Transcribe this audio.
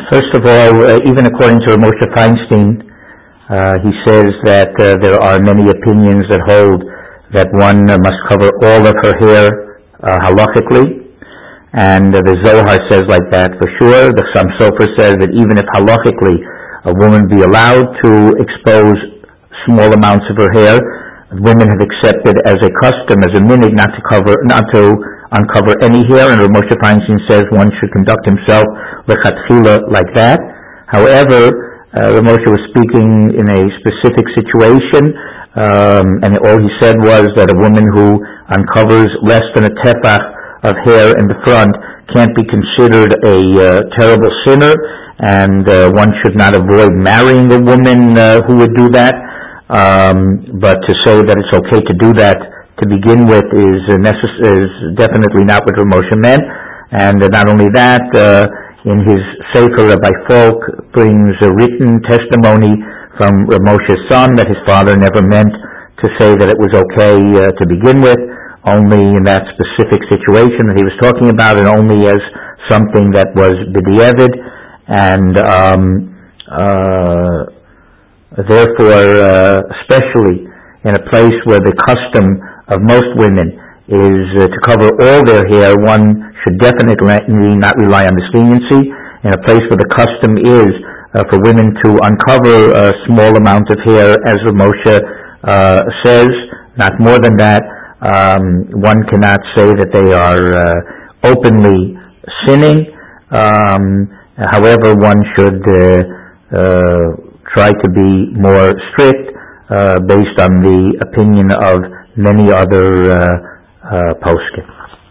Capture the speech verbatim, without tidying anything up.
First of all, uh, even according to Moshe Feinstein, uh, he says that uh, there are many opinions that hold that one uh, must cover all of her hair uh, halachically, and uh, the Zohar says like that for sure. The Chassam Sofer says that even if halachically a woman be allowed to expose small amounts of her hair, women have accepted as a custom, as a minhag, not to cover, not to uncover any hair, and Rav Moshe Feinstein says one should conduct himself lechatchila like that. However, uh, Rav Moshe was speaking in a specific situation, um, and all he said was that a woman who uncovers less than a tefach of hair in the front can't be considered a uh, terrible sinner, and uh, one should not avoid marrying a woman uh, who would do that. Um, but to say that it's okay to do that to begin with is uh, necess- is definitely not what Rav Moshe meant. And uh, not only that, uh, in his Sefer, Rabbi Folk brings a written testimony from Rav Moshe's son that his father never meant to say that it was okay uh, to begin with, only in that specific situation that he was talking about, and only as something that was b'di'evid, and um, uh, therefore, uh, especially in a place where the custom of most women is uh, to cover all their hair, one should definitely not rely on this leniency. In a place where the custom is uh, for women to uncover a small amount of hair, as Rav Moshe uh, says, not more than that, um, one cannot say that they are uh, openly sinning. Um, however, one should uh, uh, try to be more strict uh, based on the opinion of many other uh, uh, poskim.